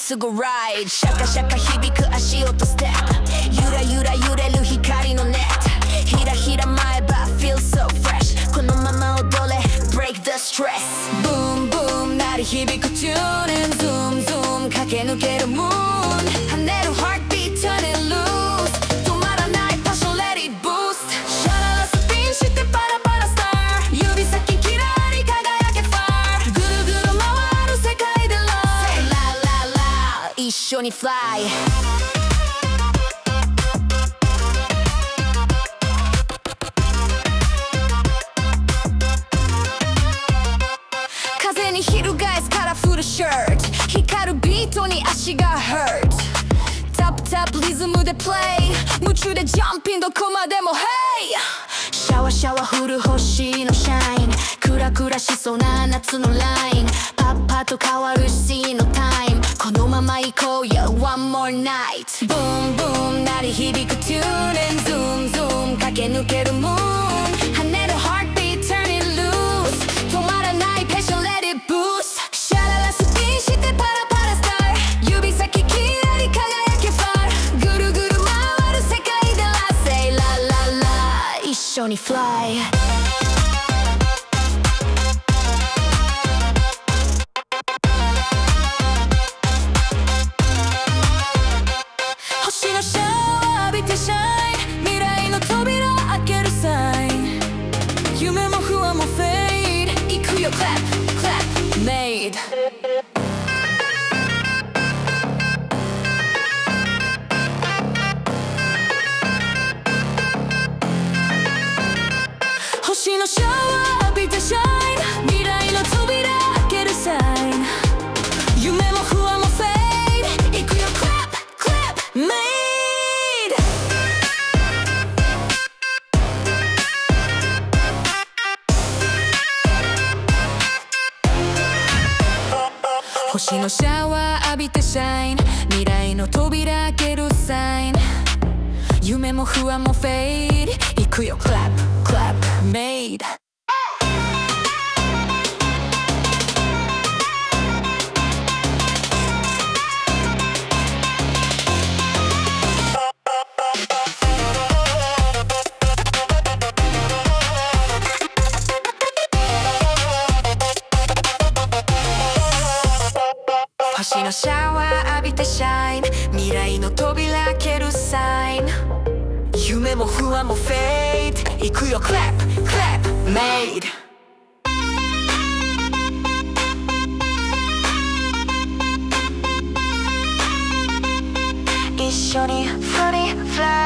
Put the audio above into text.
すぐライドシャカシャカ響く足音ステップゆらゆら揺れる光のネットひらひら前歯 feel so fresh このまま踊れ break the stress ブームブーム鳴り響くチューニングズームズーム駆け抜けるムーン跳ねる heartbeat turn it loose 止まらないパッション let it boost シャララスピンしてパラパラスター指先キラリ輝けファーぐるぐる回る世界で Love Say la la la 一緒に fly風に翻すカラフルシャツ光るビートに足が hurt タップタップリズムでプレイ夢中でジャンピンどこまでも Hey シャワシャワ降る星のシャインクラクラしそうな夏のラインパッパッと変わるシーンのタイムこのまま行こうよ One more night ブーンブーン鳴り響くチューニングズームズーム駆け抜けるムーン跳ねる heartbeat turn it loose 止まらない passion let it boost シャララスピンしてパラパラスター指先キラリ輝けファーぐるぐる回る世界で Love Say la la la 一緒に fly星のシャワー浴びてシャイン未来の扉開けるサイン夢も不安もフェイド行くよ clap clap made 星のシャワー浴びてシャイン未来の扉開けるサイン夢も不安もフェイド行くよ clap clap made星のシャワー浴びてシャイン未来の扉開けるサイン夢も不安もフェイド行くよ clap clap made星のシャワー浴びてシャイン未来の扉開けるサイン夢も不安もフェイド行くよ clap clap made 一緒に Funny fly